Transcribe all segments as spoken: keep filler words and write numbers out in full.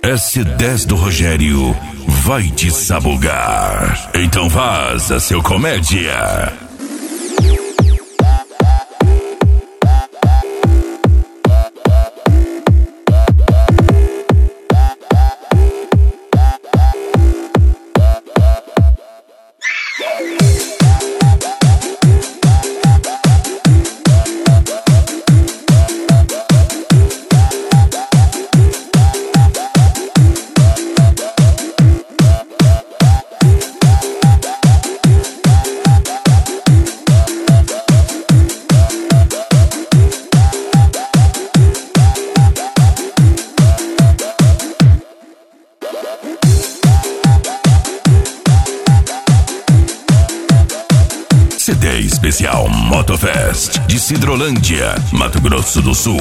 S dez do Rogério vai te sabugar. Então vaza, seu comédia. C D especial Motofest de Sidrolândia, Mato Grosso do Sul.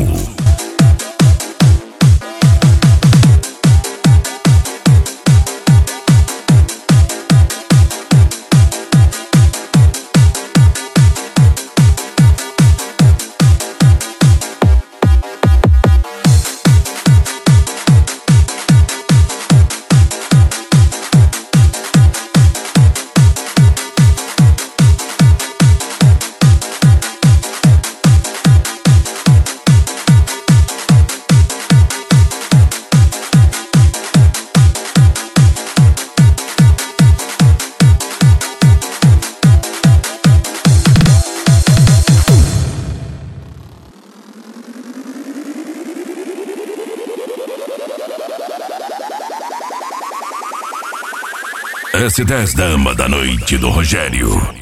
S dez Dama da Noite do Rogério.